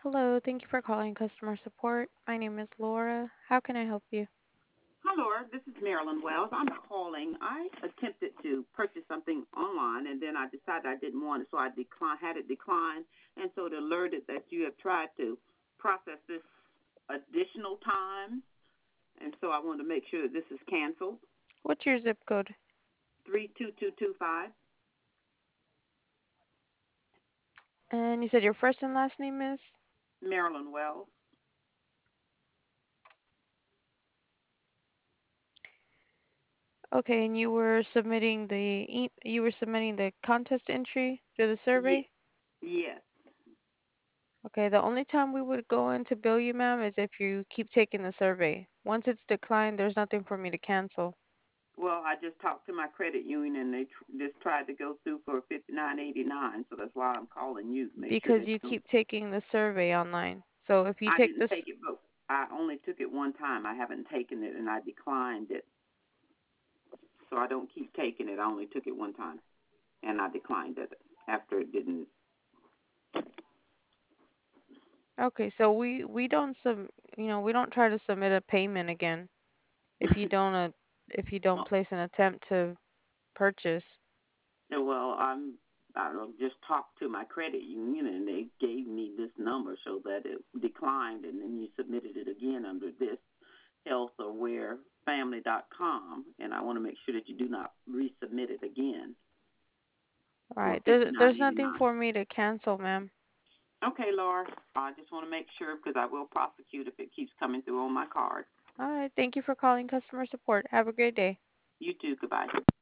Hello, thank you for calling customer support. My name is Laura. How can I help you? Hi, Laura. This is Marilyn Wells. I'm calling. I attempted to purchase something online, and then I decided I didn't want it, so I had it declined, and so it alerted that you have tried to process this additional time, and so I want to make sure that this is canceled. What's your zip code? 32225. And you said your first and last name is? Marilyn Wells. Okay, and you were submitting the contest entry to the survey? Yes. Okay, the only time we would go in to bill you, ma'am, is if you keep taking the survey. Once it's declined, there's nothing for me to cancel Well, I just talked to my credit union, and they just tried to go through for 59.89, so that's why I'm calling you to make sure because that you you don't. keep taking the survey online. So if you I take didn't this, take it, but I only took it one time. I haven't taken it, and I declined it. So I don't keep taking it. I only took it one time, and I declined it after it didn't. okay, so we don't we don't try to submit a payment again if you don't if you don't Well, place an attempt to purchase. well, I just talked to my credit union, and they gave me this number so that it declined, and then you submitted it again under this healthawarefamily.com, and I want to make sure that you do not resubmit it again All for right. There's nothing 59.89. for me to cancel, ma'am. Okay, Laura. I just want to make sure because I will prosecute if it keeps coming through on my card. All right. Thank you for calling customer support. Have a great day. You too. Goodbye.